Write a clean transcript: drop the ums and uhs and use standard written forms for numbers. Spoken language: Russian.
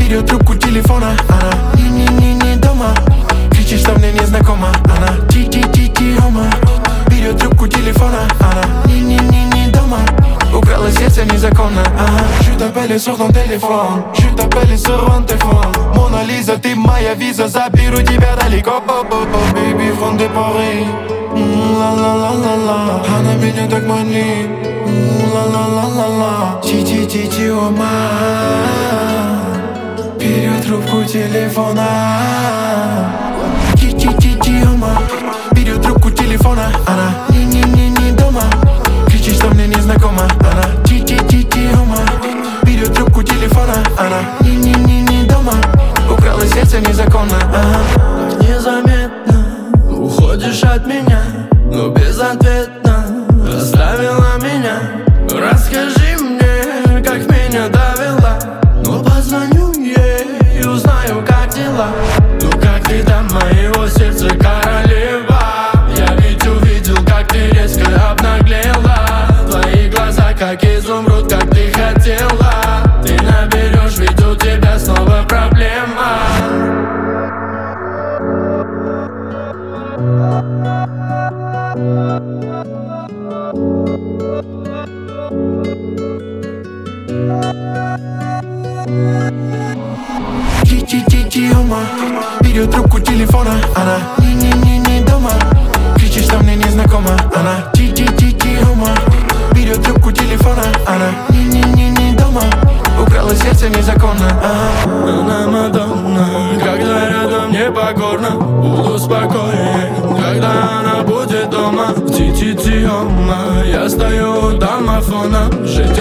берет трубку телефона. Она не дома, кричит, что мне незнакома. Она ти-ти-ти-ти-хома, берет трубку телефона. Она не дома, украла сердце незаконно. Je t'appelle sur ton téléphone, je t'appelle sur un téléphone. Mona Lisa, ты моя виза, заберу тебя далеко. Baby from the Paris, ла-ла-ла-ла-ла. Она меня так манит, ла-ла-ла-ла-ла. Ти-ти-ти-ти-хома, берет трубку телефона. Ти-ти-ти-ти-хома, берет трубку телефона. Она не дома, кричит, что мне незнакома. Она ти-ти-ти-ти-хома, берет трубку телефона. Она не дома, украла сердце незаконно. Незаметно уходишь от меня, но безответно оставила меня. Расскажи мне, как меня довела. Ну позвоню ей и узнаю, как дела. Ну как ты там, моего сердца королева? Я ведь увидел, как ты резко обнаглела. Твои глаза, как изумруд, как ты хотела. Ты наберешь, ведь у тебя снова проблема. Ти-ти-ти-ти-хома, берет трубку телефона. Она не дома, кричит, что мне незнакома. Она ти-ти-ти-ти-хома, берет трубку телефона. Она не дома, украла сердце незаконно. Она Мадонна, когда рядом непокорно. Буду спокоен, когда она будет дома. Ти-ти-ти-хома, я стою у домофона. Жить